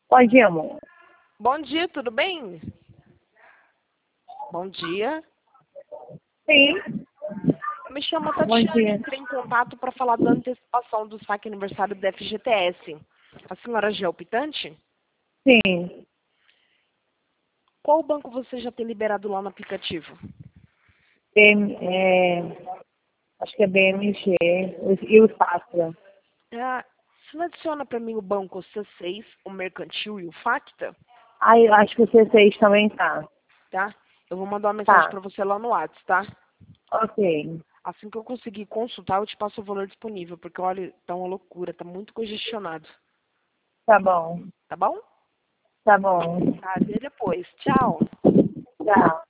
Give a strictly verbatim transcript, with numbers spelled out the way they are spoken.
Oi, dia, amor. Bom dia, tudo bem? Bom dia. Sim. Eu me chamo Bom Tatiana, dia. entrei em contato para falar da antecipação do saque aniversário do F G T S. A senhora já é optante? Sim. Qual banco você já tem liberado lá no aplicativo? B- é, acho que é B M G e o Safra. Ah, você adiciona para mim o banco C seis, o Mercantil e o Facta, Aí eu acho que o C seis também tá. tá? Eu vou mandar uma mensagem Tá. para você lá no WhatsApp, tá? Ok. Assim que eu conseguir consultar, eu te passo o valor disponível, porque olha, tá uma loucura, tá muito congestionado, Tá bom. tá bom? Tá bom. Tá, até depois. Tchau. Tchau.